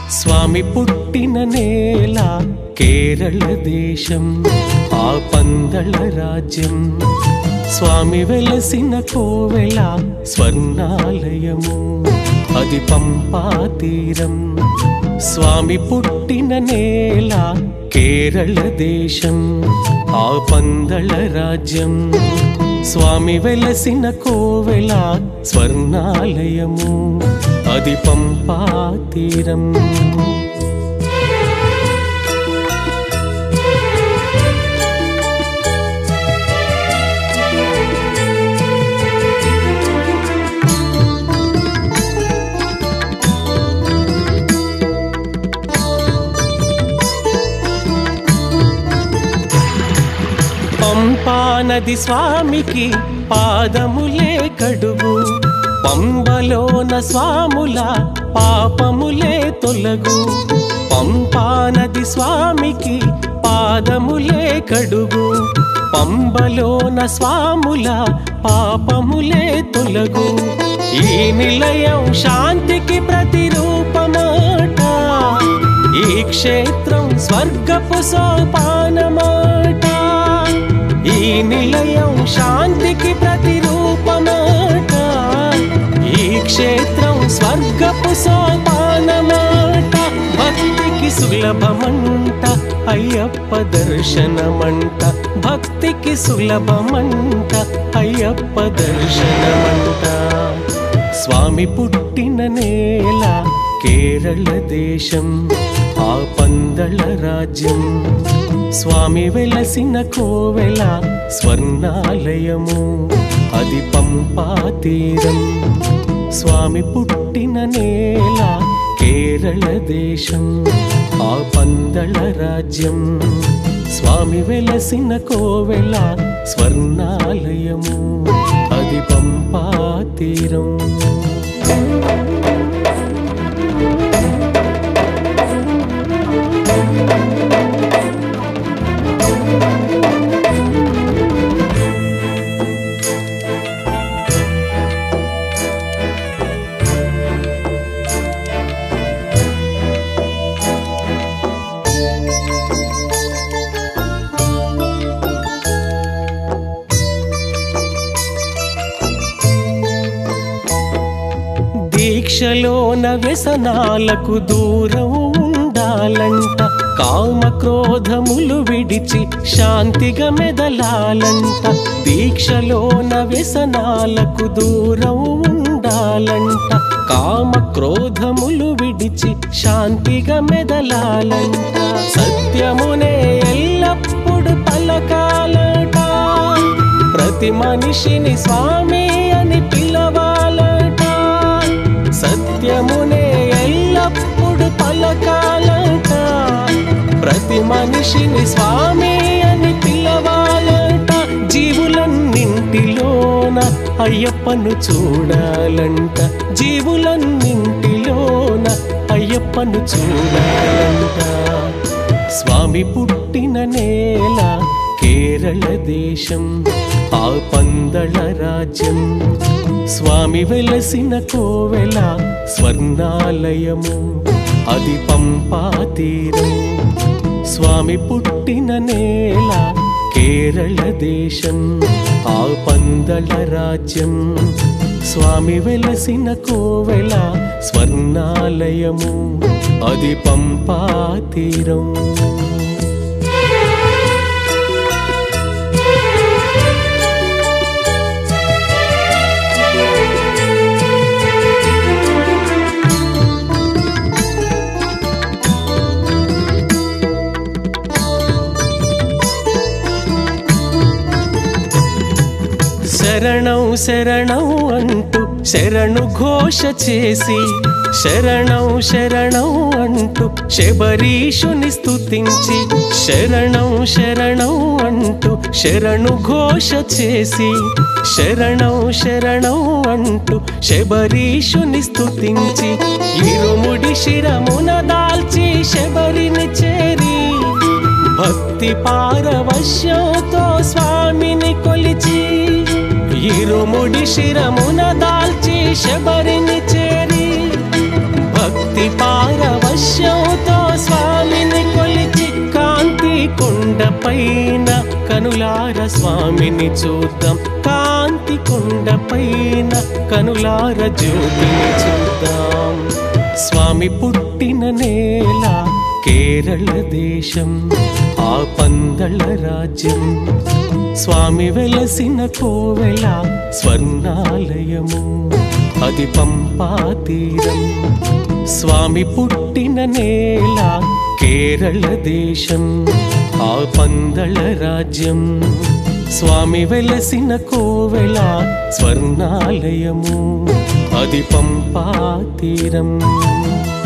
స్వామి పుట్టిన నేల కేరళ దేశం ఆ పందళ రాజ్యం స్వామి వెలసిన కోవెల స్వర్ణాలయము అది పంపా తీరం స్వామి పుట్టిన నేల కేరళ దేశం ఆ పందళ రాజ్యం స్వామి వెలసిన కోవెల స్వర్ణాలయము అది పంపా తీరం పంపా నది స్వామికి పాదములే కడుగు పంబలోన స్వాముల పాపములే తొలగు పంపా నది స్వామికి పాదములే కడుగు పంబలోన స్వాముల పాపములే తొలగు ఈ నిలయం శాంతికి ప్రతిరూపమాట ఈ క్షేత్రం స్వర్గపు సోపానమాట ఈ నిలయం శాంతికి ప్రతిరూపమాట ఈ క్షేత్రం స్వర్గపు సోపానమాట భక్తికి సులభమంట అయ్యప్ప దర్శనమంట భక్తికి సులభమంట అయ్యప్ప దర్శనమంట స్వామి పుట్టిన నేల కేరళ దేశం ఆ పందళ రాజ్యం స్వామి వెలసిన కోవెల స్వర్ణాలయము అది పంపా తీరం స్వామి పుట్టిన నేల కేరళ దేశం ఆ పందళ రాజ్యం స్వామి వెలసిన కోవెల స్వర్ణాలయము అది పంపా తీరం దీక్షలోన వ్యసనాలకు దూరం ఉండాలంట కామ క్రోధములు విడిచి శాంతిగా మెదలాలంట దీక్షలోన వ్యసనాలకు దూరం ఉండాలంట కామ క్రోధములు విడిచి శాంతిగా మెదలాలంట సత్యమునే ఎల్లప్పుడు పలకాలట ప్రతి మనిషిని స్వామి అని పిలవాలట సత్యమునే ఎల్లప్పుడు పలకాలట ప్రతి మనిషిని స్వామి అని పిలవాలట జీవులన్నింటిలోన అయ్యప్పను చూడాలంట జీవులన్నింటిలోన అయ్యప్పను చూడాలంట స్వామి పుట్టిన నేల కేరళ దేశం ఆ పందళ రాజ్యం స్వామి వెలసిన కోవెల స్వర్ణాలయము అది పంపా తీరం స్వామి పుట్టిన నేల కేరళ దేశం ఆ పందళ రాజ్యం స్వామి వెలసిన కోవెల స్వర్ణాలయము అది పంపా తీరం శరణం శరణం అంటూ శరణు ఘోష చేసి శరణం శరణం అంటూ శబరీషుని స్తుతించి శరణం శరణం అంటూ శరణు ఘోష చేసి శరణం శరణం అంటూ శబరీషుని స్తుతించి ఇరుముడి శిరమున దాల్చి శబరిని చేరి భక్తి పారవశ్యంతో స్వామిని కొలిచి ఇరుముడి శిరమున దాల్చి శబరిని చేరి భక్తి పారవశ్య కనులార స్వామిని చూద్దాం, కాంతి కొండపైన కనులార జ్యోతిని చూద్దాం. స్వామి పుట్టిన నేల కేరళ దేశం, ఆ పందళ రాజ్యం. స్వామి వెలసిన కోవెల స్వర్ణాలయము, అది పంపా తీరం. స్వామి పుట్టిన నేల కేరళ దేశం, ఆ పందళ రాజ్యం. స్వామి వెలసిన కోవెల స్వర్ణాలయము, అది పంపా తీరం.